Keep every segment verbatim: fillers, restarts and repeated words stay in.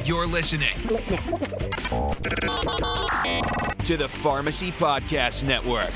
You're listening to the Pharmacy Podcast Network.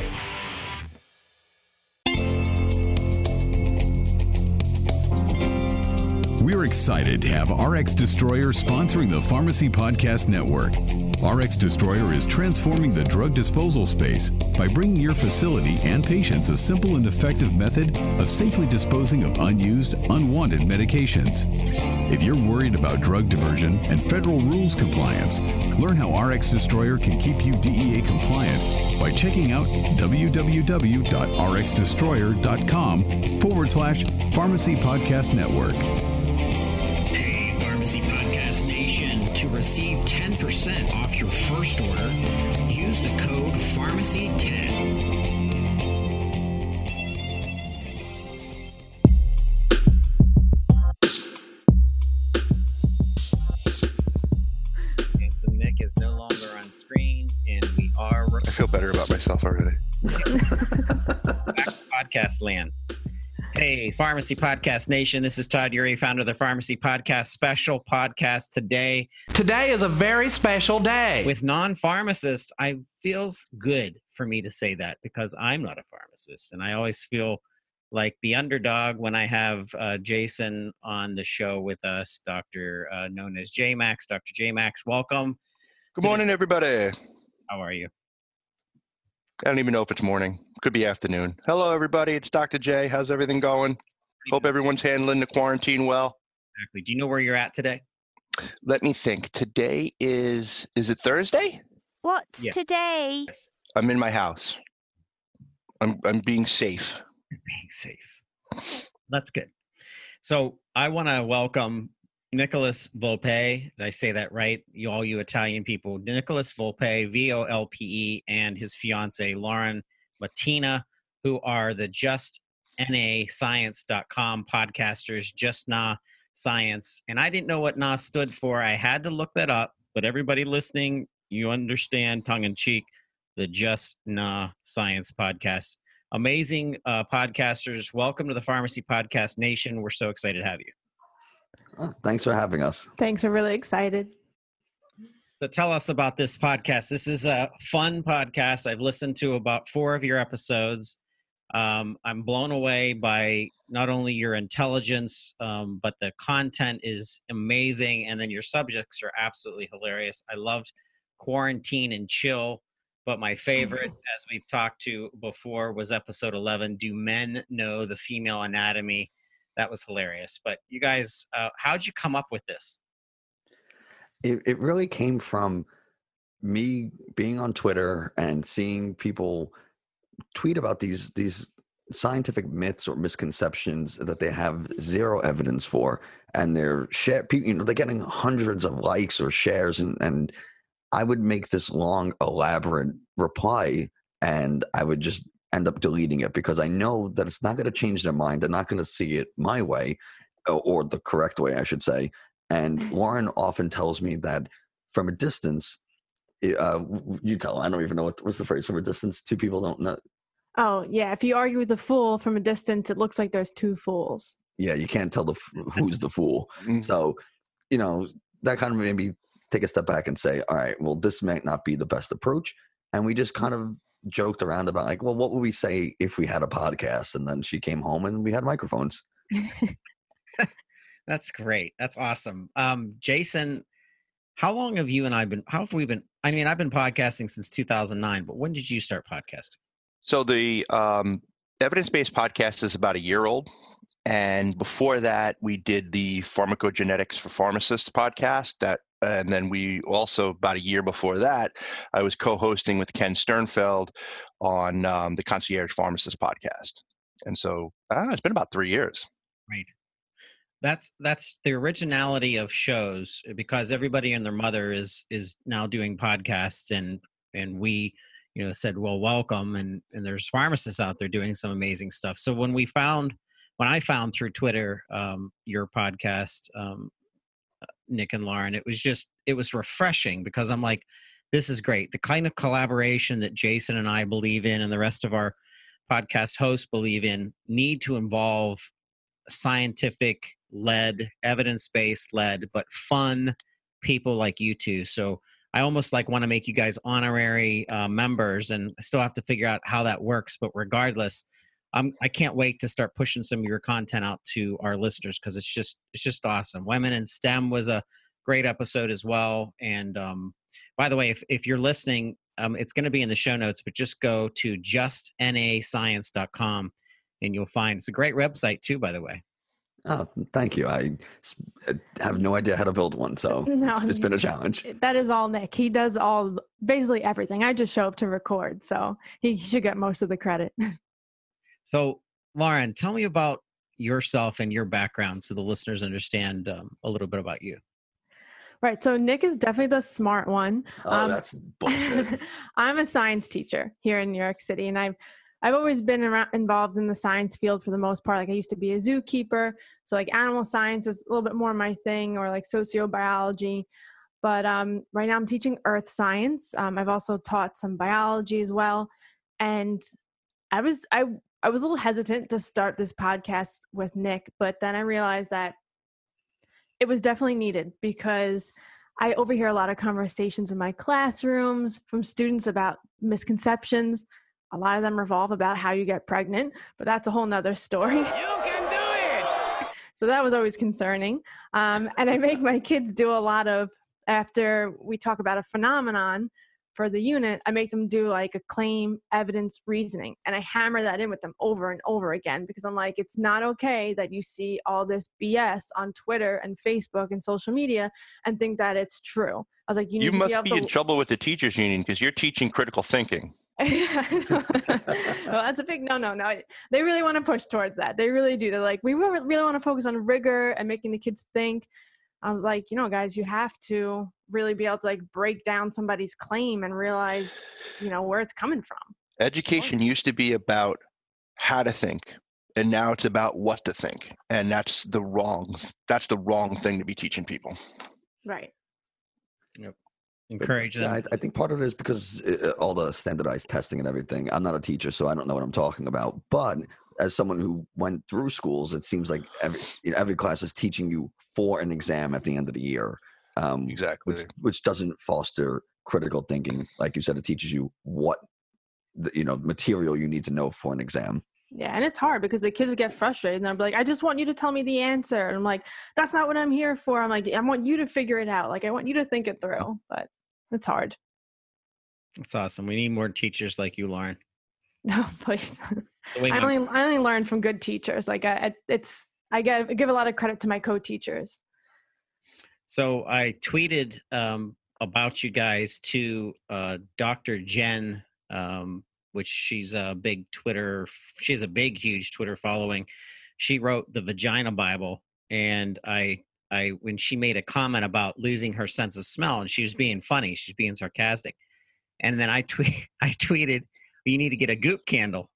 We're excited to have R X Destroyer sponsoring the Pharmacy Podcast Network. R X Destroyer is transforming the drug disposal space by bringing your facility and patients a simple and effective method of safely disposing of unused, unwanted medications. If you're worried about drug diversion and federal rules compliance, learn how R X Destroyer can keep you D E A compliant by checking out www.rxdestroyer.com forward slash Pharmacy Podcast Network. Hey, Pharmacy Podcast Nation, to receive ten percent off your first order, use the code Pharmacy ten. Nick is no longer on screen, and we are. I feel better about myself already. Back to podcast land. Hey, Pharmacy Podcast Nation. This is Todd Eury, founder of the Pharmacy Podcast. Special podcast today. Today is a very special day. With non-pharmacists, I feels good for me to say that because I'm not a pharmacist, and I always feel like the underdog when I have uh, Jason on the show with us, Doctor Uh, known as J Max. Doctor J Max, welcome. Good morning, everybody. How are you? I don't even know if it's morning. Could be afternoon. Hello, everybody. It's Doctor J. How's everything going? Hope everyone's handling the quarantine well. Exactly. Do you know where you're at today? Let me think. Today is, is it Thursday? What's Yeah. today? I'm in my house. I'm I'm being safe. Being safe. That's good. So I want to welcome Nicholas Volpe. Did I say that right? You all you Italian people. Nicholas Volpe, V O L P E, and his fiance Lauren Mattina, who are the just N A Science dot com podcasters, Just Nah Science. And I didn't know what N A stood for. I had to look that up, but everybody listening, you understand, tongue in cheek, the Just Nah Science podcast. Amazing uh, podcasters. Welcome to the Pharmacy Podcast Nation. We're so excited to have you. Oh, thanks for having us. Thanks. I'm really excited. So tell us about this podcast. This is a fun podcast. I've listened to about four of your episodes. Um, I'm blown away by not only your intelligence, um, but the content is amazing. And then your subjects are absolutely hilarious. I loved Quarantine and Chill. But my favorite, as we've talked to before, was episode eleven, Do Men Know the Female Anatomy? That was hilarious. But you guys, uh, how'd you come up with this? It it really came from me being on Twitter and seeing people tweet about these these scientific myths or misconceptions that they have zero evidence for, and they're share, you know, they're getting hundreds of likes or shares, and and I would make this long, elaborate reply, and I would just end up deleting it because I know that it's not going to change their mind. They're not going to see it my way, or the correct way, I should say. And Lauren often tells me that from a distance, uh, you tell, I don't even know what, what's the phrase, from a distance, two people don't know. Oh, yeah. If you argue with a fool from a distance, it looks like there's two fools. Yeah, you can't tell the who's the fool. Mm-hmm. So, you know, that kind of made me take a step back and say, all right, well, this might not be the best approach. And we just kind of joked around about like, well, what would we say if we had a podcast? And then she came home and we had microphones. That's great. That's awesome. Um, Jason, how long have you and I been, how have we been, I mean, I've been podcasting since two thousand nine, but when did you start podcasting? So the um, evidence-based podcast is about a year old. And before that, we did the Pharmacogenetics for Pharmacists podcast. That, and then we also, about a year before that, I was co-hosting with Ken Sternfeld on um, the Concierge Pharmacist podcast. And so ah, it's been about three years. Right. That's that's the originality of shows, because everybody and their mother is is now doing podcasts, and and we, you know, said, well, welcome, and and there's pharmacists out there doing some amazing stuff. So when we found, when I found through Twitter um, your podcast, um, Nick and Lauren, it was just, it was refreshing, because I'm like, this is great. The kind of collaboration that Jason and I believe in, and the rest of our podcast hosts believe in, need to involve scientific led, evidence-based led, but fun, people like you two. So I almost like want to make you guys honorary uh, members, and I still have to figure out how that works. But regardless, I'm, I can't wait to start pushing some of your content out to our listeners, because it's just it's just awesome. Women in STEM was a great episode as well. And um, by the way, if, if you're listening, um, it's going to be in the show notes, but just go to just n a science dot com and you'll find, it's a great website too, by the way. Oh, thank you. I s- have no idea how to build one, so No, it's, it's been a challenge. That is all Nick. He does all, basically everything. I just show up to record, so he should get most of the credit. So Lauren, tell me about yourself and your background so the listeners understand um, a little bit about you. Right. So Nick is definitely the smart one. Oh, Um, that's bullshit. I'm a science teacher here in New York City, and I've I've always been around, involved in the science field for the most part. Like I used to be a zookeeper, so like animal science is a little bit more my thing, or like sociobiology. But um, right now I'm teaching earth science. Um, I've also taught some biology as well, and I was I I was a little hesitant to start this podcast with Nick, but then I realized that it was definitely needed, because I overhear a lot of conversations in my classrooms from students about misconceptions. A lot of them revolve about how you get pregnant, but that's a whole nother story. You can do it! So that was always concerning. Um, and I make my kids do a lot of, after we talk about a phenomenon for the unit, I make them do like a claim, evidence, reasoning. And I hammer that in with them over and over again, because I'm like, it's not okay that you see all this B S on Twitter and Facebook and social media and think that it's true. I was like, you need You to must be able be to... in trouble with the teachers union because you're teaching critical thinking. Well, that's a big no, no, no. They really want to push towards that. They really do. They're like, we really, really want to focus on rigor and making the kids think. I was like, you know, guys, you have to really be able to like break down somebody's claim and realize, you know, where it's coming from. Education used to be about how to think, and now it's about what to think, and that's the wrong. That's the wrong thing to be teaching people. Right. Encourage them. Yeah, I, I think part of it is because uh, all the standardized testing and everything. I'm not a teacher, so I don't know what I'm talking about. But as someone who went through schools, it seems like every you know, every class is teaching you for an exam at the end of the year. Um, Exactly. Which, which doesn't foster critical thinking. Like you said, it teaches you what the, you know material you need to know for an exam. Yeah, and it's hard because the kids get frustrated and they're like, I just want you to tell me the answer. And I'm like, that's not what I'm here for. I'm like, I want you to figure it out. Like, I want you to think it through, but it's hard. That's awesome. We need more teachers like you, Lauren. No, please. The way I my- only, I only learn from good teachers. Like, I, it's, I give, I give a lot of credit to my co-teachers. So I tweeted um, about you guys to uh, Doctor Jen, um, which she's a big Twitter, she has a big, huge Twitter following. She wrote the Vagina Bible, and I, I when she made a comment about losing her sense of smell, and she was being funny, she's being sarcastic, and then I tweet, I tweeted, you need to get a Goop candle.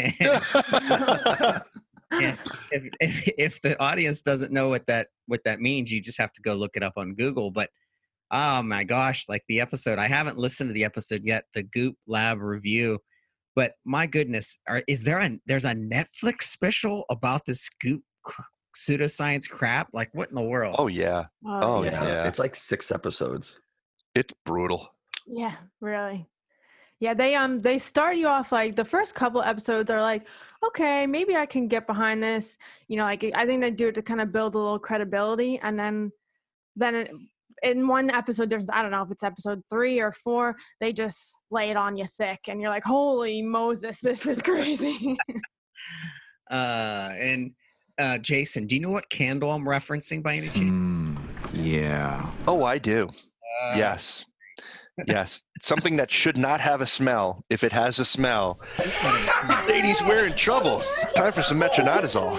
And if, if if the audience doesn't know what that what that means, you just have to go look it up on Google. But oh my gosh, like the episode, I haven't listened to the episode yet, the Goop Lab review. But my goodness, are, is there a there's a Netflix special about this Goop pseudoscience crap? Like what in the world? Oh yeah. Oh, yeah. It's like six episodes. It's brutal. Yeah, really. Yeah, they um they start you off like the first couple episodes are like, okay, maybe I can get behind this. You know, like I think they do it to kind of build a little credibility, and then then it, in one episode difference, I don't know if it's episode three or four, they just lay it on you thick, and you're like, holy Moses, this is crazy. uh, and uh, Jason, do you know what candle I'm referencing by any chance? Mm, yeah. Oh, I do. Uh, Yes. Yes. Something that should not have a smell. If it has a smell, ladies, we're in trouble. Time for some metronidazole.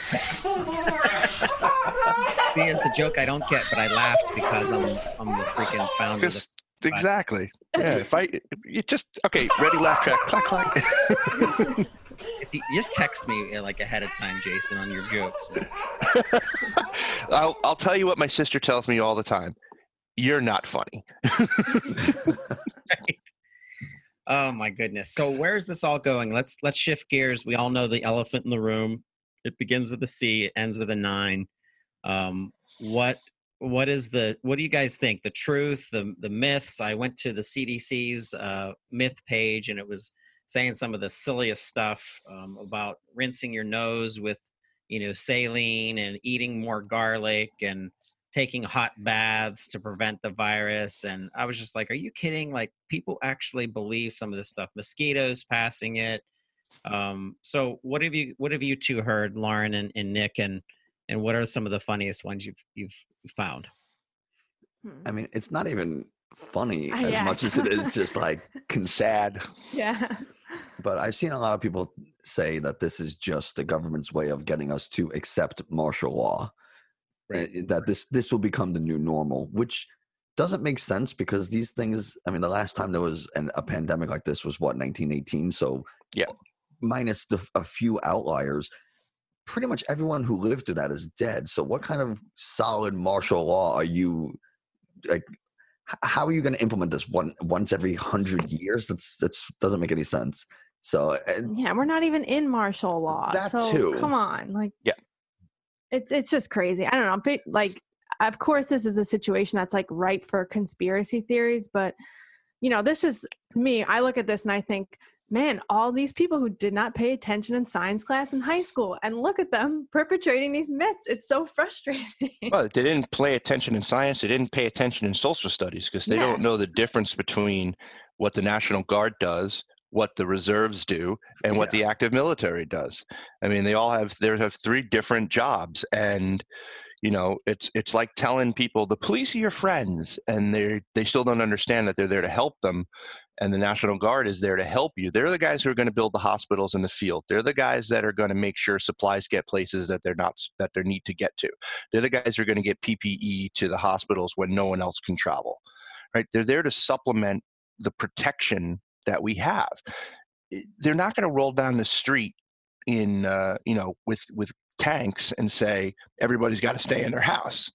See, it's a joke I don't get, but I laughed because I'm I'm the freaking founder. Of Because the, exactly. Yeah. If I, you just okay. Ready? Laugh track. Clack clack. if you just text me like ahead of time, Jason, on your jokes. I'll I'll tell you what my sister tells me all the time. You're not funny. Right. Oh my goodness. So where's this all going? Let's let's shift gears. We all know the elephant in the room. It begins with a C, it ends with a nine. Um, what what is the, what do you guys think? The truth, the the myths? I went to the C D C's uh, myth page, and it was saying some of the silliest stuff um, about rinsing your nose with, you know, saline and eating more garlic and taking hot baths to prevent the virus. And I was just like, are you kidding? Like, people actually believe some of this stuff. Mosquitoes passing it. Um, so what have you, what have you two heard, Lauren and, and Nick, and, and what are some of the funniest ones you've, you've found? I mean, it's not even funny Uh, as yes. much as it is just like con- Sad. Yeah. But I've seen a lot of people say that this is just the government's way of getting us to accept martial law. Right. Uh, That this this will become the new normal, which doesn't make sense because these things. I mean, the last time there was an, a pandemic like this was what, nineteen eighteen. So Yeah. minus the, a few outliers, pretty much everyone who lived through that is dead. So what kind of solid martial law are you like? h- How are you going to implement this one once every hundred years? That's that's doesn't make any sense. So and Yeah, we're not even in martial law. That so too. come on. Like, Yeah. It's it's just crazy. I don't know. But, like, of course this is a situation that's like ripe for conspiracy theories, but you know, this is me. I look at this and I think, man, all these people who did not pay attention in science class in high school, and look at them perpetrating these myths. It's so frustrating. Well, they didn't pay attention in science. They didn't pay attention in social studies because they Yeah. don't know the difference between what the National Guard does, what the reserves do, and what Yeah. the active military does. I mean, they all have they have three different jobs, and you know, it's it's like telling people the police are your friends, and they they still don't understand that they're there to help them. And the National Guard is there to help you. They're the guys who are going to build the hospitals in the field. They're the guys that are going to make sure supplies get places that they're not that they need to get to. They're the guys who are going to get P P E to the hospitals when no one else can travel. Right? They're there to supplement the protection that we have. They're not going to roll down the street in uh, you know with with tanks and say everybody's got to stay in their house.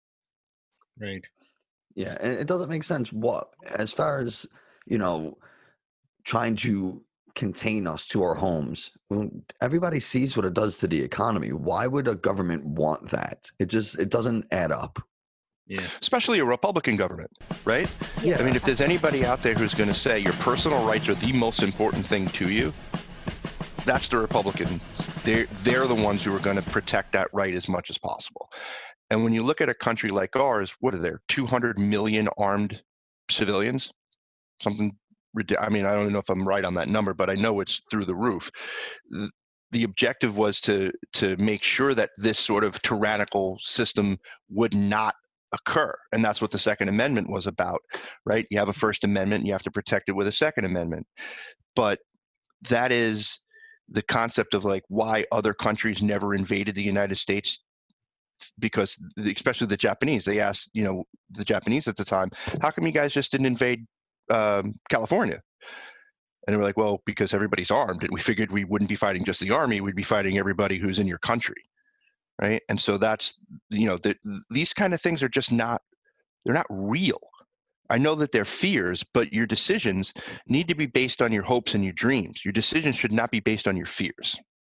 Right. Yeah, and it doesn't make sense. What, as far as, you know, trying to contain us to our homes, when everybody sees what it does to the economy. Why would a government want that? It just, it doesn't add up. Yeah. Especially a Republican government, right? Yeah. I mean, if there's anybody out there who's going to say your personal rights are the most important thing to you, that's the Republicans. They're, they're the ones who are going to protect that right as much as possible. And when you look at a country like ours, what are there, two hundred million armed civilians? Something, rid- I mean, I don't know if I'm right on that number, but I know it's through the roof. The, the objective was to to make sure that this sort of tyrannical system would not occur. And that's what the Second Amendment was about, right? You have a First Amendment, you have to protect it with a Second Amendment. But that is the concept of like why other countries never invaded the United States, because especially the Japanese, they asked, you know, the Japanese at the time, how come you guys just didn't invade um, California? And they were like, well, because everybody's armed, and we figured we wouldn't be fighting just the army, we'd be fighting everybody who's in your country, right? And so that's, you know, the, these kind of things are just not, they're not real. I know that they're fears, but your decisions need to be based on your hopes and your dreams. Your decisions should not be based on your fears.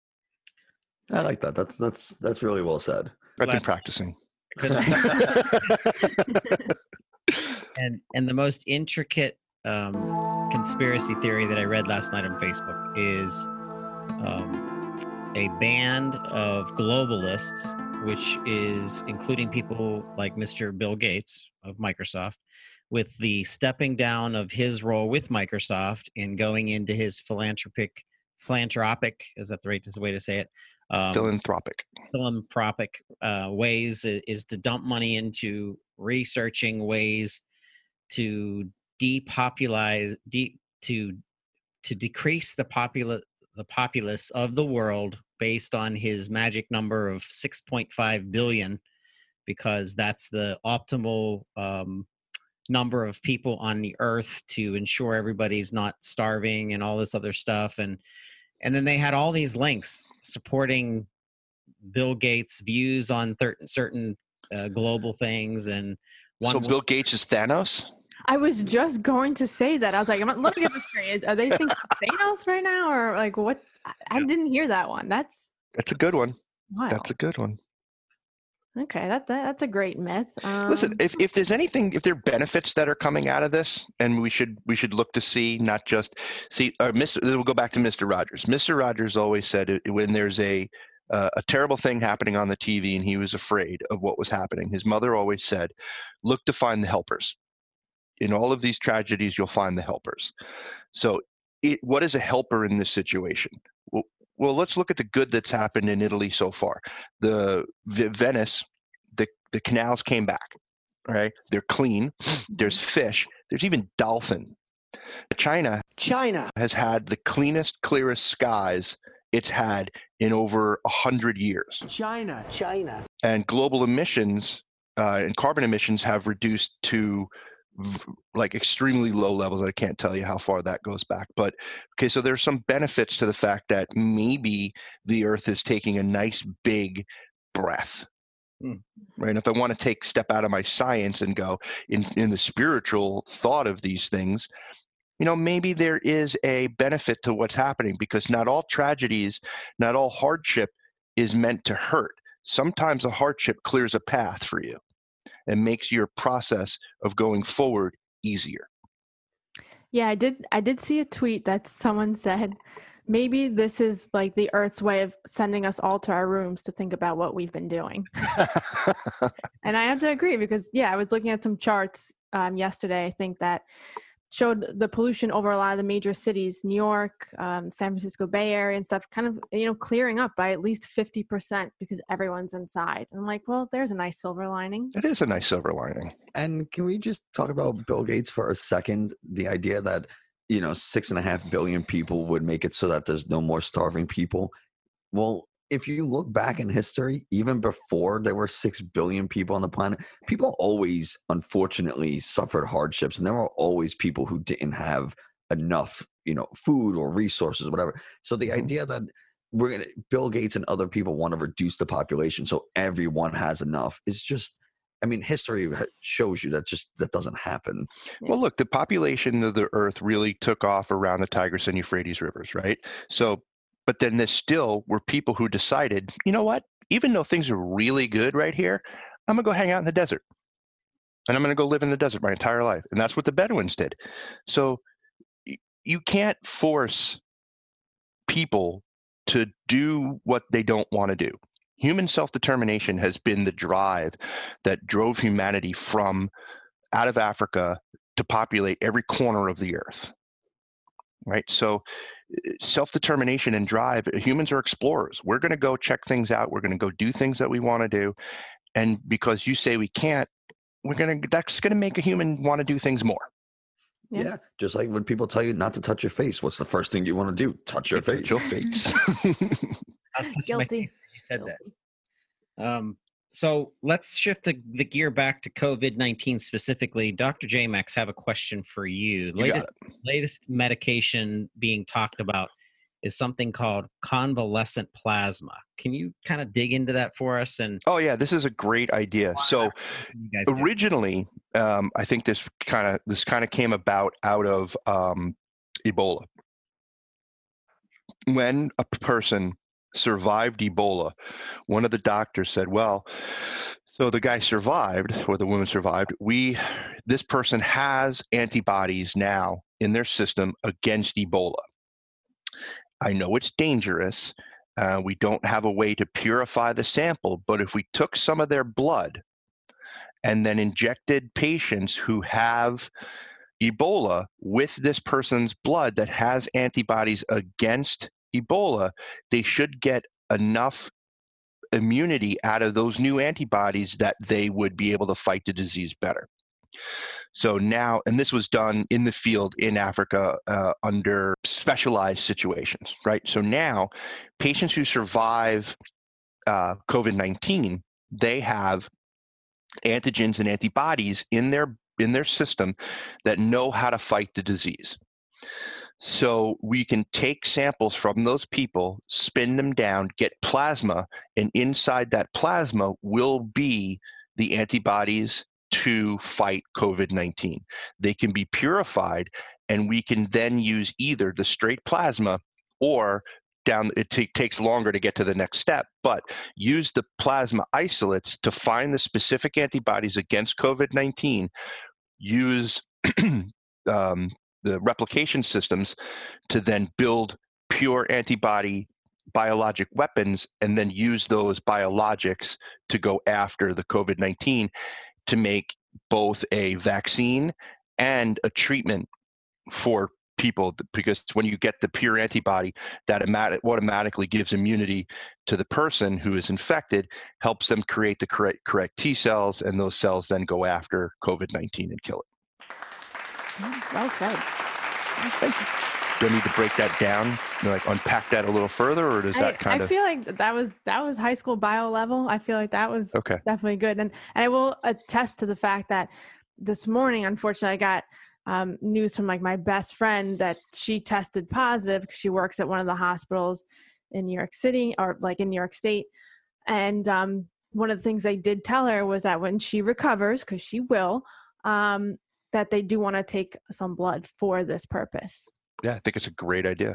I like that. That's that's that's really well said. I've been Glad- practicing. and and the most intricate um, conspiracy theory that I read last night on Facebook is um, a band of globalists, which is including people like Mister Bill Gates of Microsoft, with the stepping down of his role with Microsoft and going into his philanthropic, philanthropic, is that the right way to say it? Um, Philanthropic. philanthropic uh, ways i- is to dump money into researching ways to depopulize, de- to to decrease the popula- the populace of the world based on his magic number of six point five billion, because that's the optimal um, number of people on the earth to ensure everybody's not starving and all this other stuff. And and then they had all these links supporting Bill Gates' views on thir- certain uh, global things. And one So w- Bill Gates is Thanos? I was just going to say that. I was like, let me get this straight. Is- Are they thinking Thanos right now, or like what? I, I didn't hear that one. That's That's a good one. wild. That's a good one. Okay, that, that that's a great myth. Um, Listen, if, if there's anything, if there are benefits that are coming out of this, and we should we should look to see, not just see, or Mister We'll go back to Mister Rogers. Mister Rogers always said it, when there's a uh, a terrible thing happening on the T V and he was afraid of what was happening, his mother always said, look to find the helpers. In all of these tragedies, you'll find the helpers. So it, what is a helper in this situation? Well, well, let's look at the good that's happened in Italy so far. The v- Venice, the, the canals came back, right? They're clean. There's fish. There's even dolphin. China, China has had the cleanest, clearest skies it's had in over a hundred years. China, China. And global emissions uh, and carbon emissions have reduced to v- like extremely low levels. I can't tell you how far that goes back. But okay, so there's some benefits to the fact that maybe the Earth is taking a nice big breath. Hmm. Right. And if I want to take step out of my science and go in, in the spiritual thought of these things, you know, maybe there is a benefit to what's happening, because not all tragedies, not all hardship is meant to hurt. Sometimes a hardship clears a path for you and makes your process of going forward easier. Yeah, I did. I did see a tweet that someone said, maybe this is like the Earth's way of sending us all to our rooms to think about what we've been doing. And I have to agree, because yeah, I was looking at some charts um, yesterday, I think, that showed the pollution over a lot of the major cities, New York, um, San Francisco Bay Area and stuff, kind of, you know, clearing up by at least fifty percent because everyone's inside. And I'm like, well, there's a nice silver lining. It is a nice silver lining. And can we just talk about Bill Gates for a second? The idea that, you know, six and a half billion people would make it so that there's no more starving people. Well, if you look back in history, even before there were six billion people on the planet, people always, unfortunately, suffered hardships. And there were always people who didn't have enough, you know, food or resources, whatever. So the idea that we're going to, Bill Gates and other people want to reduce the population so everyone has enough is just, I mean, history shows you that just, that doesn't happen. Well, look, the population of the Earth really took off around the Tigris and Euphrates rivers, right? So, but then there still were people who decided, you know what, even though things are really good right here, I'm going to go hang out in the desert. And I'm going to go live in the desert my entire life. And that's what the Bedouins did. So y- you can't force people to do what they don't want to do. Human self-determination has been the drive that drove humanity from out of Africa to populate every corner of the earth, right? So self-determination and drive, humans are explorers. We're going to go check things out. We're going to go do things that we want to do. And because you say we can't, we're going to, that's going to make a human want to do things more. Yeah. Yeah. Just like when people tell you not to touch your face, what's the first thing you want to do? Touch your face. Touch your face. I was touching my Guilty. finger. You said that. Um, so let's shift the, the gear back to COVID nineteen specifically. Doctor J Max, have a question for you. You Latest, got latest medication being talked about is something called convalescent plasma. Can you kind of dig into that for us? And Oh yeah, this is a great idea. So what you guys do? originally, um, I think this kind of this kind of came about out of um, Ebola. When a person survived Ebola, one of the doctors said, well, so the guy survived, or the woman survived, we, this person has antibodies now in their system against Ebola. I know it's dangerous. Uh, we don't have a way to purify the sample, but if we took some of their blood and then injected patients who have Ebola with this person's blood that has antibodies against Ebola, they should get enough immunity out of those new antibodies that they would be able to fight the disease better. So now, and this was done in the field in Africa uh, under specialized situations, right? So now, patients who survive uh, COVID nineteen, they have antigens and antibodies in their in their system that know how to fight the disease. So we can take samples from those people, spin them down, get plasma, and inside that plasma will be the antibodies to fight COVID nineteen. They can be purified, and we can then use either the straight plasma or down, it t- takes longer to get to the next step, but use the plasma isolates to find the specific antibodies against COVID nineteen, use um, the replication systems to then build pure antibody biologic weapons, and then use those biologics to go after the COVID nineteen to make both a vaccine and a treatment for people, because when you get the pure antibody, that automatically gives immunity to the person who is infected, helps them create the correct correct T cells, and those cells then go after COVID nineteen and kill it. Well said. Thank you. Do I need to break that down, you know, like unpack that a little further, or does that I, kind I of? feel like that was that was high school bio level. I feel like that was Okay. definitely good, and and I will attest to the fact that this morning, unfortunately, I got um, news from like my best friend that she tested positive because she works at one of the hospitals in New York City, or like in New York State, and um, one of the things they did tell her was that when she recovers, because she will, um, that they do want to take some blood for this purpose. Yeah, I think it's a great idea.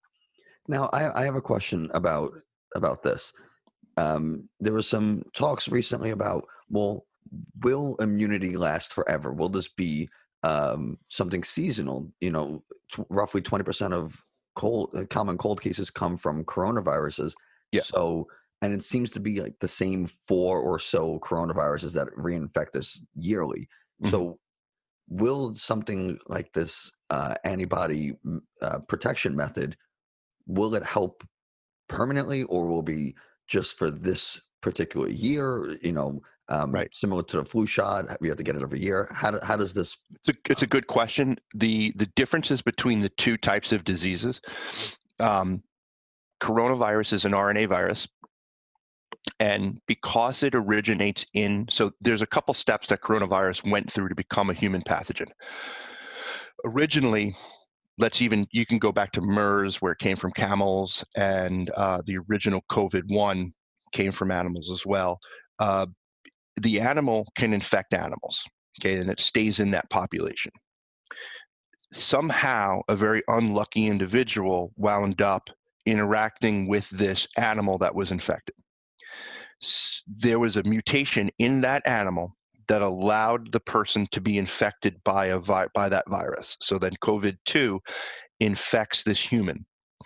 Now, I, I have a question about about this. Um, there was some talks recently about, well, will immunity last forever? Will this be um, something seasonal? You know, t- roughly twenty percent of cold, uh, common cold cases come from coronaviruses. Yeah. So, and it seems to be like the same four or so coronaviruses that reinfect us yearly. Mm-hmm. So, will something like this uh, antibody uh, protection method, will it help permanently, or will it be just for this particular year? You know, um, right. Similar to the flu shot, we have to get it every year. How, do, how does this? It's a, it's a good question. The the differences between the two types of diseases, um, coronavirus is an R N A virus. And because it originates in, so there's a couple steps that coronavirus went through to become a human pathogen. Originally, let's even, you can go back to MERS, where it came from camels, and uh, the original COVID one came from animals as well. Uh, the animal can infect animals, okay, and it stays in that population. Somehow, a very unlucky individual wound up interacting with this animal that was infected. There was a mutation in that animal that allowed the person to be infected by a vi- by that virus. So then COVID two infects this human.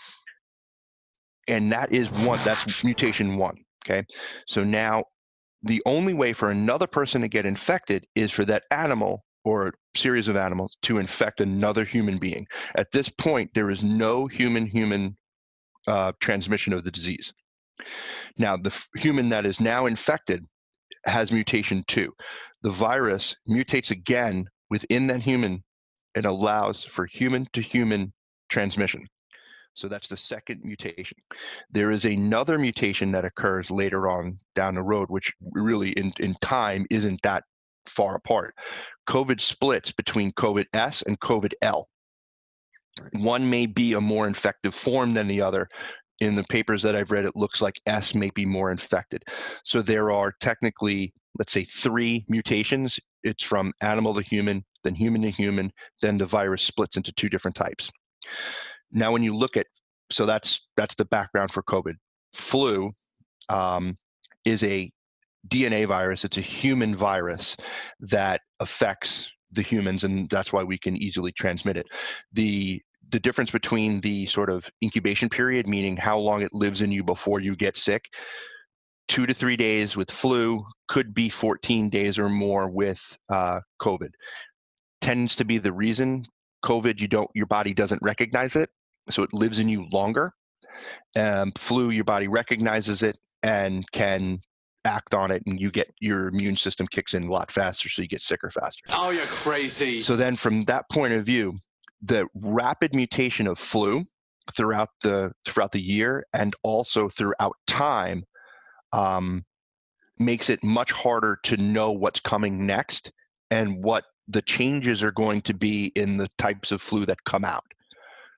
And that is one, that's mutation one, okay? So now the only way for another person to get infected is for that animal or a series of animals to infect another human being. At this point, there is no human-human uh, transmission of the disease. Now, the f- human that is now infected has mutation two. The virus mutates again within that human and allows for human-to-human transmission. So that's the second mutation. There is another mutation that occurs later on down the road, which really in, in time isn't that far apart. COVID splits between COVID S and COVID L. One may be a more infective form than the other. In the papers that I've read, it looks like S may be more infected. So there are technically, let's say, three mutations. It's from animal to human, then human to human, then the virus splits into two different types. Now, when you look at, so that's that's the background for COVID. Flu um, is a D N A virus. It's a human virus that affects the humans, and that's why we can easily transmit it. The the difference between the sort of incubation period, meaning how long it lives in you before you get sick, two to three days with flu, could be fourteen days or more with uh, COVID. Tends to be the reason COVID, you don't, your body doesn't recognize it, so it lives in you longer. Um, flu, your body recognizes it and can act on it, and you get, your immune system kicks in a lot faster, so you get sicker faster. Oh, you're crazy. So then from that point of view, the rapid mutation of flu throughout the throughout the year and also throughout time um, makes it much harder to know what's coming next and what the changes are going to be in the types of flu that come out.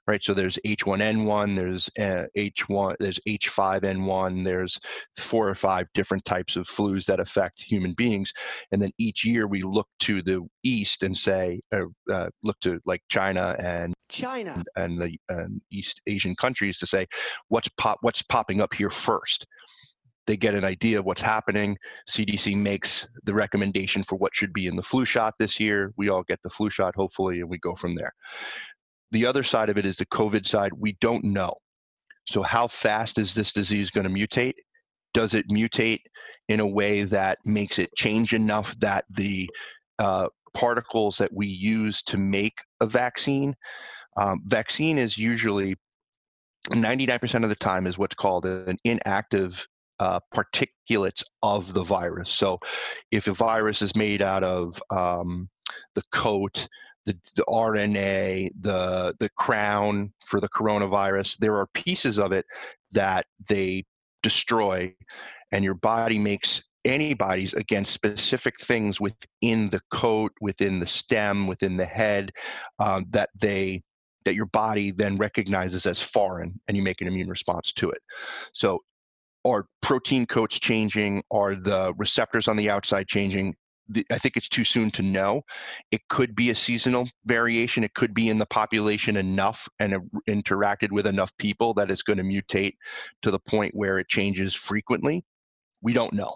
right? So there's H one N one, there's uh, H one, there's H five N one, there's four or five different types of flus that affect human beings. And then each year we look to the east and say, uh, uh, look to like China and China and the um, East Asian countries to say, what's pop, what's popping up here first? They get an idea of what's happening. C D C makes the recommendation for what should be in the flu shot this year. We all get the flu shot, hopefully, and we go from there. The other side of it is the COVID side. We don't know. So how fast is this disease going to mutate? Does it mutate in a way that makes it change enough that the uh, particles that we use to make a vaccine, um, vaccine is usually ninety-nine percent of the time is what's called an inactive uh, particulates of the virus. So if a virus is made out of um, the coat, The, the R N A, the the crown for the coronavirus, there are pieces of it that they destroy, and your body makes antibodies against specific things within the coat, within the stem, within the head, um, that they that your body then recognizes as foreign, and you make an immune response to it. So are protein coats changing? Are the receptors on the outside changing? I think it's too soon to know. It could be a seasonal variation. It could be in the population enough and uh, interacted with enough people that it's going to mutate to the point where it changes frequently. We don't know.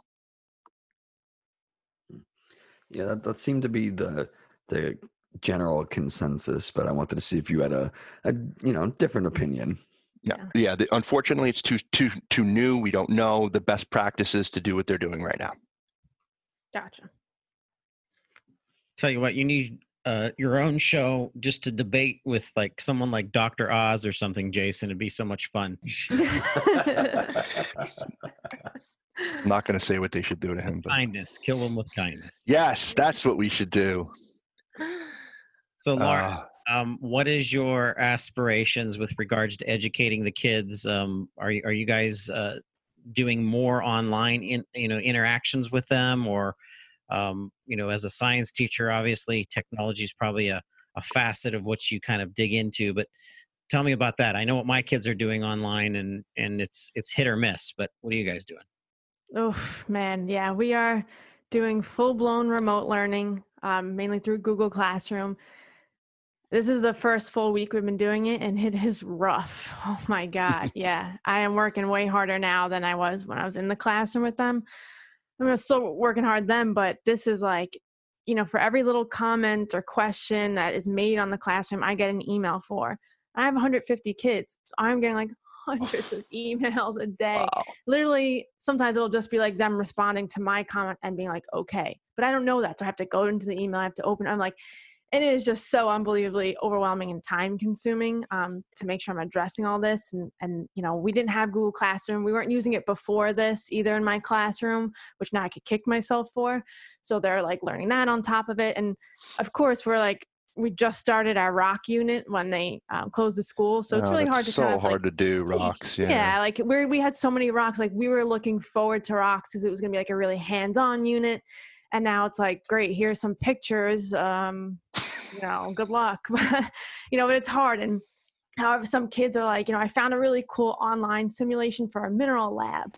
Yeah, that, that seemed to be the the general consensus, but I wanted to see if you had a, a you know different opinion. Yeah, yeah. The, unfortunately, it's too too too new. We don't know the best practices to do what they're doing right now. Gotcha. Tell you what, you need uh, your own show just to debate with like someone like Doctor Oz or something, Jason. It'd be so much fun. I'm not going to say what they should do to him. But... Kindness. Kill him with kindness. Yes, that's what we should do. So, Lauren, Uh, um, what is your aspirations with regards to educating the kids? Um, are you, are you guys uh, doing more online in, you know, interactions with them, or Um, you know, as a science teacher, obviously technology is probably a, a facet of what you kind of dig into, but tell me about that. I know what my kids are doing online, and, and it's, it's hit or miss, but what are you guys doing? Oh man. Yeah, we are doing full blown remote learning, um, mainly through Google Classroom. This is the first full week we've been doing it, and it is rough. Oh my God. Yeah. I am working way harder now than I was when I was in the classroom with them. I mean, I'm still working hard then, but this is like, you know, for every little comment or question that is made on the classroom, I get an email for. I have one hundred fifty kids, so I'm getting like hundreds of emails a day. Wow. Literally, sometimes it'll just be like them responding to my comment and being like, okay, but I don't know that. So I have to go into the email, I have to open it. I'm like, and it is just so unbelievably overwhelming and time consuming um, to make sure I'm addressing all this. And, and, you know, we didn't have Google Classroom. We weren't using it before this either in my classroom, which now I could kick myself for. So they're like learning that on top of it. And of course we're like, we just started our rock unit when they um, closed the school. So it's Oh, really that's hard to so kind of hard like, to do, rocks. Yeah. yeah, like we we had so many rocks. Like we were looking forward to rocks because it was going to be like a really hands-on unit. And now it's like, great, here's some pictures. Um, you know, good luck. You know, but it's hard. And however, some kids are like, you know, I found a really cool online simulation for a mineral lab.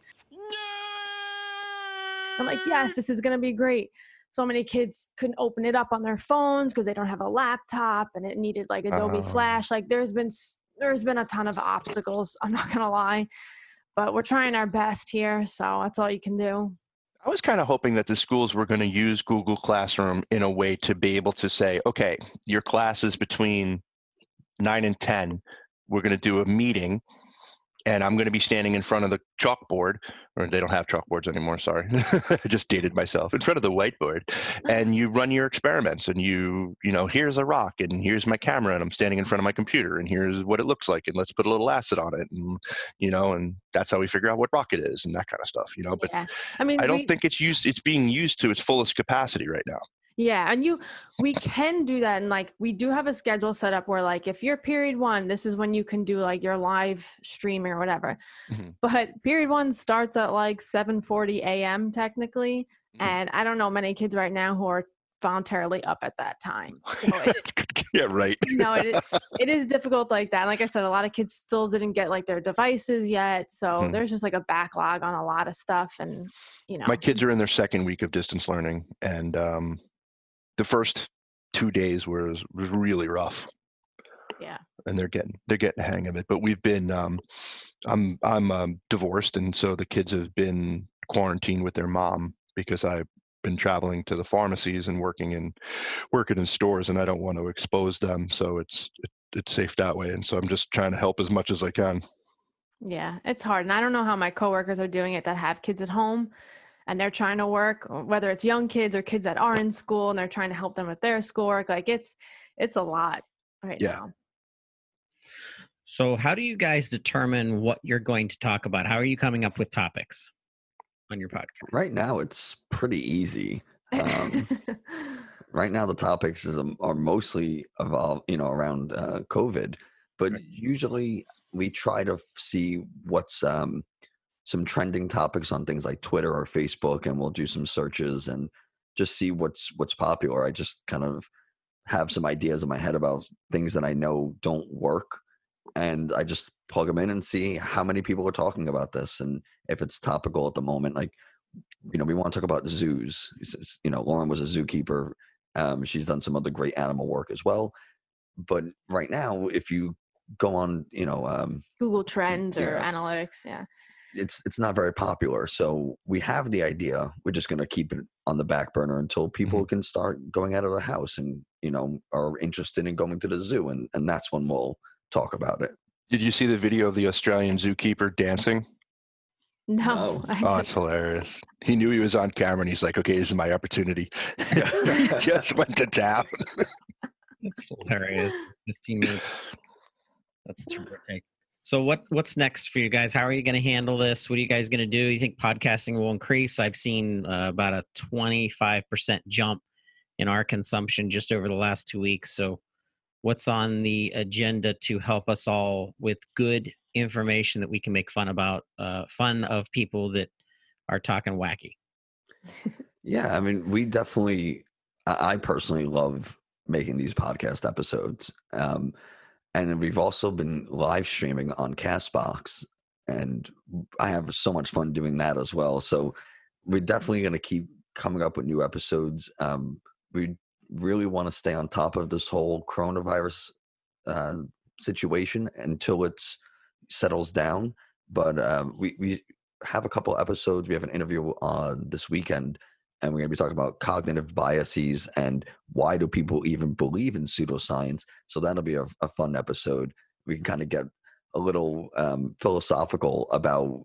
I'm like, yes, this is going to be great. So many kids couldn't open it up on their phones because they don't have a laptop, and it needed like Adobe Oh. Flash. Like there's been, there's been a ton of obstacles. I'm not going to lie, but we're trying our best here. So that's all you can do. I was kind of hoping that the schools were going to use Google Classroom in a way to be able to say, okay, your class is between nine and ten. We're going to do a meeting, and I'm going to be standing in front of the chalkboard, or they don't have chalkboards anymore, sorry. I just dated myself, in front of the whiteboard, and you run your experiments, and you, you know, here's a rock, and here's my camera, and I'm standing in front of my computer, and here's what it looks like, and let's put a little acid on it, and, you know, and that's how we figure out what rock it is, and that kind of stuff, you know, but Yeah. I mean, I don't we, think it's used, it's being used to its fullest capacity right now. yeah. And you, we can do that. And like, we do have a schedule set up where like, if you're period one, this is when you can do like your live streaming or whatever. Mhm. But period one starts at like seven forty a.m. technically. Mhm. And I don't know many kids right now who are voluntarily up at that time. So it, yeah, right. you know, it, it is difficult like that. Like I said, a lot of kids still didn't get like their devices yet. So Mhm. there's just like a backlog on a lot of stuff. And, you know, My kids are in their second week of distance learning, and um, the first two days was was really rough. yeah. And they're getting they're getting the hang of it. But we've been um, I'm I'm um, divorced, and so the kids have been quarantined with their mom because I've been traveling to the pharmacies and working in working in stores, and I don't want to expose them. So it's it, it's safe that way. And so I'm just trying to help as much as I can. Yeah, it's hard. And I don't know how my coworkers are doing it that have kids at home and they're trying to work, whether it's young kids or kids that are in school and they're trying to help them with their schoolwork. Like it's, it's a lot right Yeah. now. So how do you guys determine what you're going to talk about? How are you coming up with topics on your podcast? Right now, it's pretty easy. Um, right now, the topics is, um, are mostly evolve, you know, around uh, COVID, but Right. usually we try to f- see what's um, some trending topics on things like Twitter or Facebook, and we'll do some searches and just see what's what's popular. I just kind of have some ideas in my head about things that I know don't work, and I just plug them in and see how many people are talking about this and if it's topical at the moment. Like, you know, we want to talk about zoos. It's- it's- You know, Lauren was a zookeeper. Um, she's done some other great animal work as well. But right now, if you go on, you know, um, Google Trends or Yeah. analytics. Yeah. it's it's not very popular. So we have the idea. We're just going to keep it on the back burner until people can start going out of the house and, you know, are interested in going to the zoo, and and that's when we'll talk about it. Did you see the video of the Australian zookeeper dancing? No, No. I Oh, didn't. it's hilarious. He knew he was on camera, and he's like, "Okay, this is my opportunity." He just went to town. That's hilarious. fifteen minutes. That's terrific. So what what's next for you guys? How are you going to handle this? What are you guys going to do? You think podcasting will increase? I've seen uh, about a twenty-five percent jump in our consumption just over the last two weeks. So what's on the agenda to help us all with good information that we can make fun about, uh, fun of people that are talking wacky? Yeah, I mean, we definitely. I I personally love making these podcast episodes, um, and then we've also been live streaming on Castbox, and I have so much fun doing that as well. So we're definitely going to keep coming up with new episodes. Um, we really want to stay on top of this whole coronavirus uh, situation until it settles down. But um, we we have a couple episodes. We have an interview uh, this weekend, and we're going to be talking about cognitive biases and why do people even believe in pseudoscience. So that'll be a, a fun episode. We can kind of get a little um, philosophical about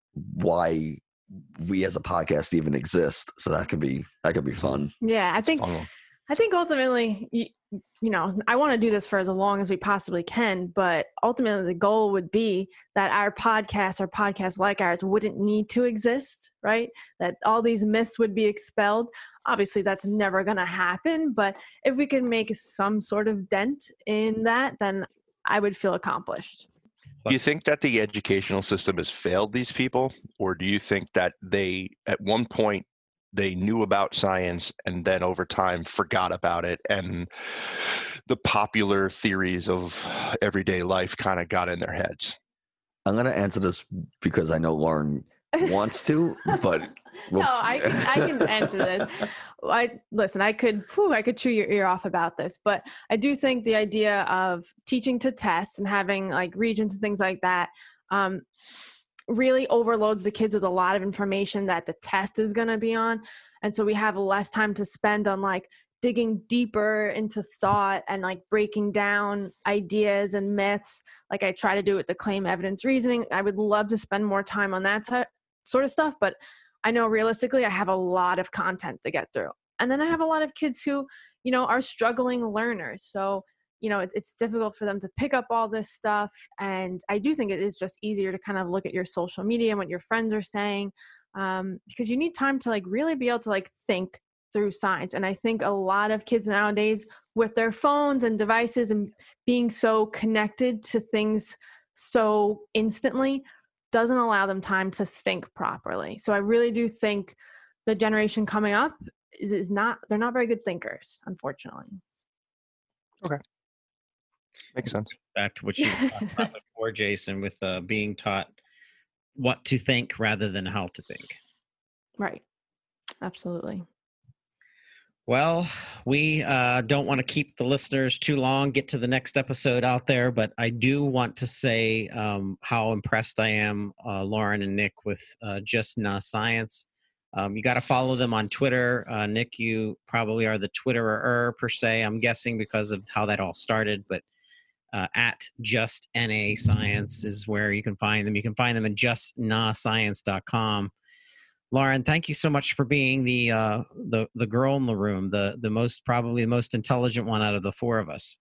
why we as a podcast even exist. So that could be that could be fun. Yeah, I think Fun one. I think ultimately, you, you know, I want to do this for as long as we possibly can, but ultimately the goal would be that our podcast or podcasts like ours wouldn't need to exist, right? That all these myths would be expelled. Obviously, that's never going to happen, but if we can make some sort of dent in that, then I would feel accomplished. Do you think that the educational system has failed these people, or do you think that they, at one point, they knew about science and then over time forgot about it, and the popular theories of everyday life kind of got in their heads? I'm going to answer this because I know Lauren wants to, but we'll, No, I can, I can answer this. I listen. I could, whew, I could chew your ear off about this, but I do think the idea of teaching to test and having like regions and things like that um, really overloads the kids with a lot of information that the test is going to be on, and so we have less time to spend on like digging deeper into thought and like breaking down ideas and myths. Like I try to do with the claim evidence reasoning. I would love to spend more time on that t- sort of stuff, but I know realistically I have a lot of content to get through. And then I have a lot of kids who, you know, are struggling learners. So, you know, it's, it's difficult for them to pick up all this stuff. And I do think it is just easier to kind of look at your social media and what your friends are saying, um, because you need time to like really be able to like think through science. And I think a lot of kids nowadays with their phones and devices and being so connected to things so instantly doesn't allow them time to think properly. So I really do think the generation coming up is, is not, they're not very good thinkers, unfortunately. Okay. Makes sense. Back to what you talked about before, Jason, with uh, being taught what to think rather than how to think. Right. Absolutely. Well, we uh, don't want to keep the listeners too long, get to the next episode out there, but I do want to say um, how impressed I am, uh, Lauren and Nick, with uh, Just Nah Science. Um, you got to follow them on Twitter. Uh, Nick, you probably are the Twitterer per se, I'm guessing, because of how that all started, but uh, at Just N A Science is where you can find them. You can find them at just nah science dot com. Lauren, thank you so much for being the uh, the the girl in the room, the the most probably the most intelligent one out of the four of us.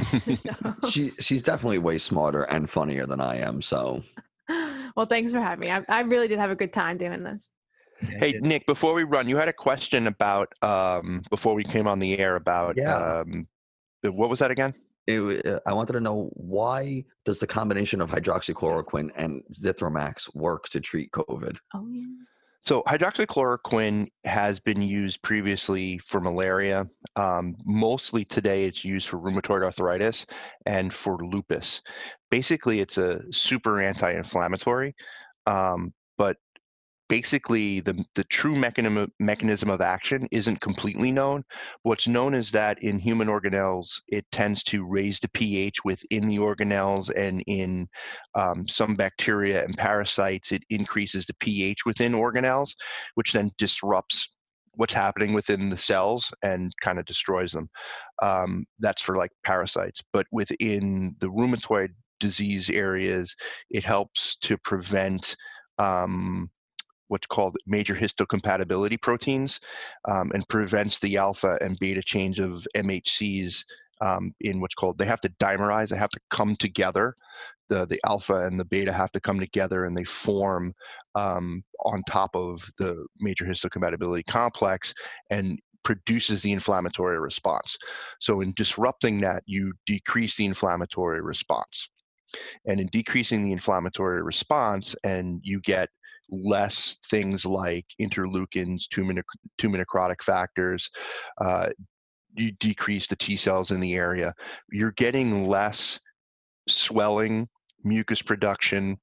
She she's definitely way smarter and funnier than I am. So, well, thanks for having me. I, I really did have a good time doing this. Hey, Nick, before we run, you had a question about um, before we came on the air about Yeah. um, the, what was that again? it, uh, I wanted to know, why does the combination of hydroxychloroquine and Zithromax work to treat COVID? Oh, yeah. So hydroxychloroquine has been used previously for malaria. Um, mostly today it's used for rheumatoid arthritis and for lupus. Basically, it's a super anti-inflammatory, um, but basically the, the true mechanism, mechanism of action isn't completely known. What's known is that in human organelles, it tends to raise the pH within the organelles, and in um, some bacteria and parasites, it increases the pH within organelles, which then disrupts what's happening within the cells and kind of destroys them. Um, that's for like parasites. But within the rheumatoid disease areas, it helps to prevent um, what's called major histocompatibility proteins, um, and prevents the alpha and beta change of M H Cs um, in what's called, they have to dimerize, they have to come together. The, the alpha and the beta have to come together, and they form um, on top of the major histocompatibility complex and produces the inflammatory response. So in disrupting that, you decrease the inflammatory response. And in decreasing the inflammatory response, and you get less things like interleukins, tumor, tumor necrotic factors, uh, you decrease the T cells in the area. You're getting less swelling, mucus production,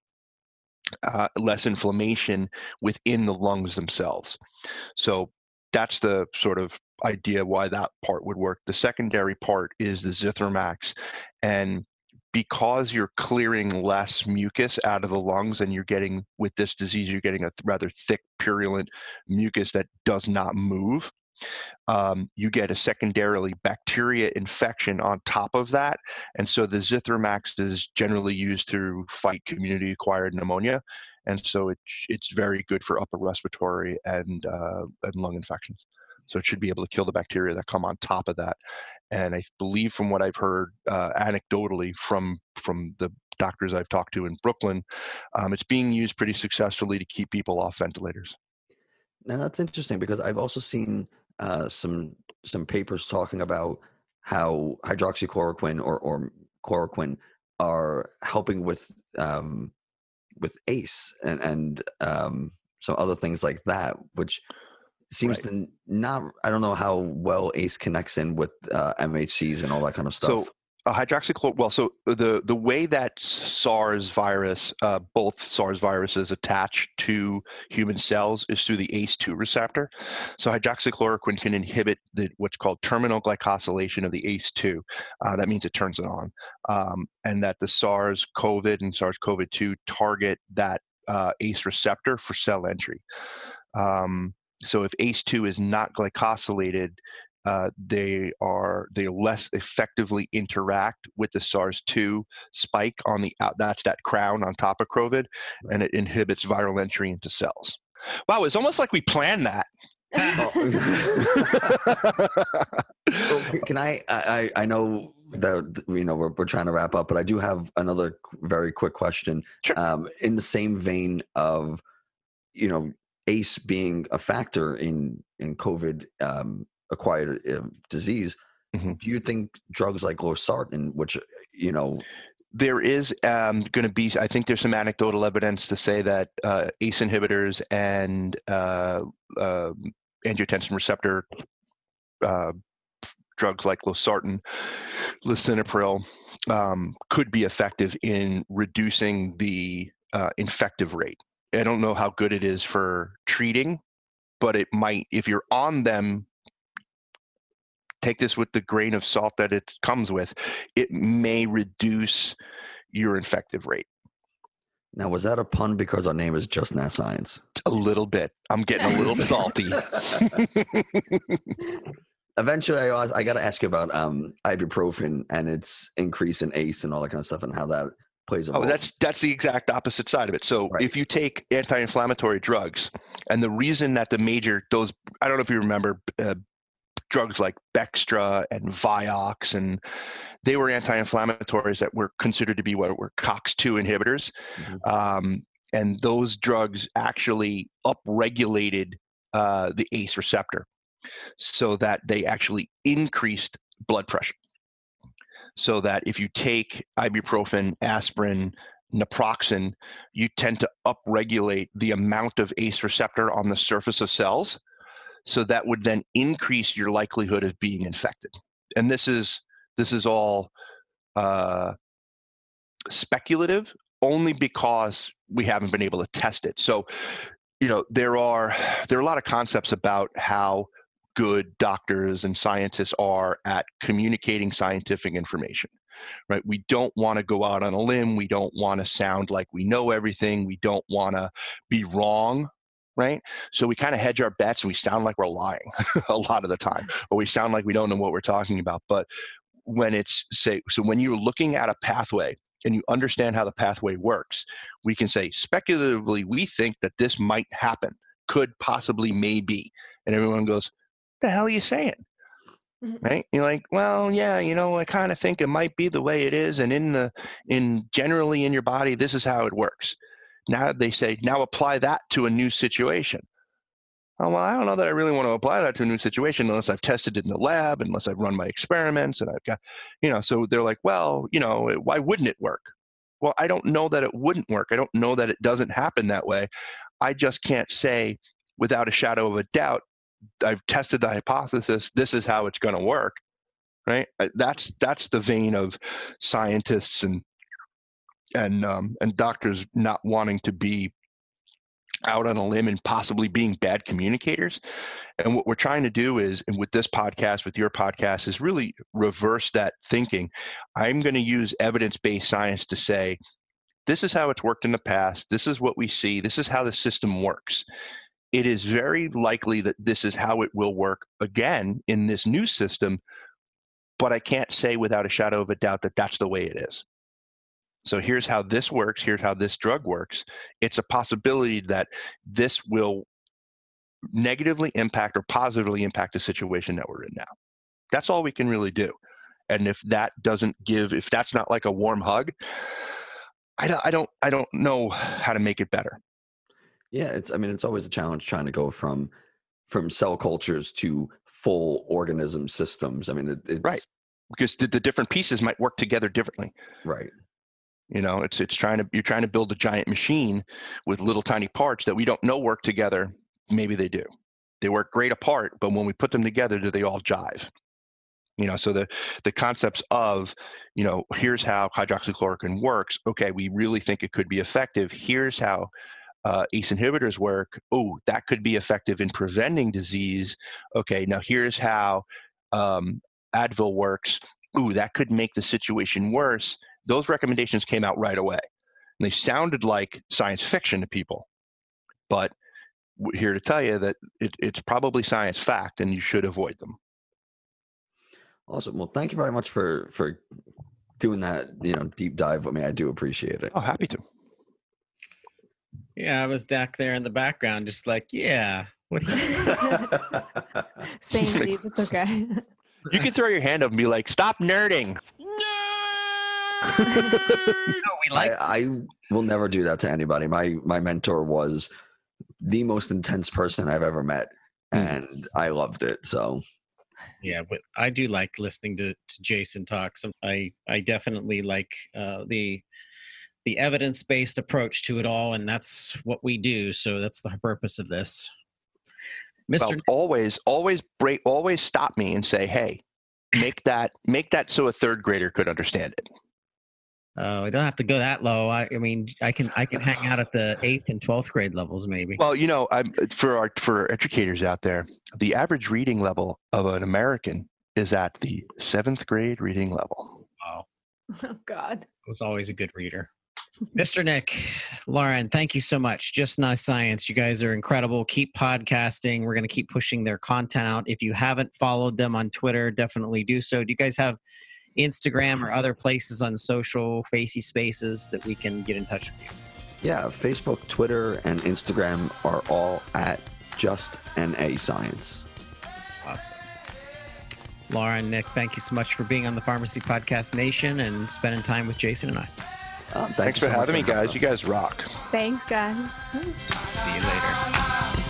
uh, less inflammation within the lungs themselves. So that's the sort of idea why that part would work. The secondary part is the Zithromax, and because you're clearing less mucus out of the lungs, and you're getting, with this disease, you're getting a rather thick, purulent mucus that does not move. Um, you get a secondarily bacteria infection on top of that. And so the Zithromax is generally used to fight community-acquired pneumonia. And so it, it's very good for upper respiratory and, uh, and lung infections. So it should be able to kill the bacteria that come on top of that. And I believe, from what I've heard uh, anecdotally from from the doctors I've talked to in Brooklyn, um, it's being used pretty successfully to keep people off ventilators. Now that's interesting, because I've also seen uh, some some papers talking about how hydroxychloroquine or, or chloroquine are helping with um, with A C E and and um, some other things like that, which seems Right. to not, I don't know how well A C E connects in with uh, M H Cs and all that kind of stuff. So uh, hydroxychloroquine, well, so the, the way that SARS virus, uh, both SARS viruses attach to human cells is through the A C E two receptor. So hydroxychloroquine can inhibit the, what's called terminal glycosylation of the A C E two. Uh, that means it turns it on. Um, and that the SARS COVID and SARS CoV two target that uh, A C E receptor for cell entry. Um, So if A C E two is not glycosylated, uh, they are they less effectively interact with the SARS two spike on the out. That's that crown on top of COVID, and it inhibits viral entry into cells. Wow, it's almost like we planned that. Well, can I, I? I know that, you know, we're we're trying to wrap up, but I do have another very quick question. Sure. Um, in the same vein of, you know, A C E being a factor in in COVID um, acquired uh, disease, Mm-hmm. do you think drugs like losartan, which, you know, There is um, going to be, I think there's some anecdotal evidence to say that uh, A C E inhibitors and uh, uh, angiotensin receptor uh, drugs like losartan, lisinopril, um, could be effective in reducing the uh, infective rate. I don't know how good it is for treating, but it might, if you're on them, take this with the grain of salt that it comes with, it may reduce your infective rate. Now, was that a pun because our name is Just Now Science? A little bit. I'm getting a little salty. Eventually, I, I got to ask you about um, ibuprofen and its increase in A C E and all that kind of stuff, and how that plays a role. Oh, that's that's the exact opposite side of it. So Right. if you take anti-inflammatory drugs, and the reason that the major, those, I don't know if you remember, uh, drugs like Bextra and Vioxx, and they were anti-inflammatories that were considered to be what were COX two inhibitors. Mhm. Um, and those drugs actually upregulated uh, the A C E receptor so that they actually increased blood pressure. So that if you take ibuprofen, aspirin, naproxen, you tend to upregulate the amount of A C E receptor on the surface of cells. So that would then increase your likelihood of being infected. And this is this is all uh, speculative, only because we haven't been able to test it. So, you know, there are there are a lot of concepts about how good doctors and scientists are at communicating scientific information, right? We don't want to go out on a limb. We don't want to sound like we know everything. We don't want to be wrong, right? So we kind of hedge our bets and we sound like we're lying a lot of the time, or we sound like we don't know what we're talking about. But when it's, say, so when you're looking at a pathway and you understand how the pathway works, we can say, speculatively, we think that this might happen, could possibly, maybe. And everyone goes, the hell are you saying? Right? You're like, well, yeah, you know, I kind of think it might be the way it is, and in the in generally in your body, this is how it works. Now they say, now apply that to a new situation. Oh, well, I don't know that I really want to apply that to a new situation unless I've tested it in the lab, unless I've run my experiments, and I've got, you know, so they're like, well, you know, why wouldn't it work? Well, I don't know that it wouldn't work. I don't know that it doesn't happen that way. I just can't say without a shadow of a doubt, I've tested the hypothesis, this is how it's going to work, right? That's that's the vein of scientists and and um, and doctors not wanting to be out on a limb and possibly being bad communicators. And what we're trying to do is, and with this podcast, with your podcast, is really reverse that thinking. I'm going to use evidence-based science to say, this is how it's worked in the past. This is what we see. This is how the system works. It is very likely that this is how it will work again in this new system, but I can't say without a shadow of a doubt that that's the way it is. So here's how this works. Here's how this drug works. It's a possibility that this will negatively impact or positively impact the situation that we're in now. That's all we can really do. And if that doesn't give, if that's not like a warm hug, I don't, I don't, I don't know how to make it better. Yeah, it's. I mean, it's always a challenge trying to go from from cell cultures to full organism systems. I mean, it, it's right, because the, the different pieces might work together differently. Right. You know, it's it's trying to you're trying to build a giant machine with little tiny parts that we don't know work together. Maybe they do. They work great apart, but when we put them together, do they all jive? You know, so the the concepts of, you know, here's how hydroxychloroquine works. Okay, we really think it could be effective. Here's how Uh, A C E inhibitors work. Oh, that could be effective in preventing disease. Okay, now here's how um, Advil works. Ooh, that could make the situation worse. Those recommendations came out right away. And they sounded like science fiction to people. But we're here to tell you that it, it's probably science fact, and you should avoid them. Awesome. Well, thank you very much for for doing that, you know, deep dive with me. I do appreciate it. Oh, happy to. Yeah, I was back there in the background, just like, yeah. What do you Same, Steve. It's okay. You can throw your hand up and be like, stop nerding. no, we like I, I will never do that to anybody. My my mentor was the most intense person I've ever met, and I loved it. So yeah, but I do like listening to, to Jason talk. Some, I I definitely like uh, the the evidence-based approach to it all, and that's what we do. So that's the purpose of this. Mister Well, always, always break, always stop me and say, "Hey, make that, make that so a third grader could understand it." Oh, I don't have to go that low. I, I mean, I can I can hang out at the eighth and twelfth grade levels, maybe. Well, you know, I'm, for our for educators out there, the average reading level of an American is at the seventh grade reading level. Wow, Oh God. I was always a good reader. Mister Nick, Lauren, thank you so much. Just Nice Science, you guys are incredible. Keep podcasting. We're going to keep pushing their content out. If you haven't followed them on Twitter, definitely do so. Do you guys have Instagram or other places on social facey spaces that we can get in touch with you? Yeah, Facebook, Twitter, and Instagram are all at Just N A Science. Awesome. Lauren, Nick, thank you so much for being on the Pharmacy Podcast Nation and spending time with Jason and I. Uh, thank Thanks you for so much having me, guys. us. You guys rock. Thanks, guys. See you later.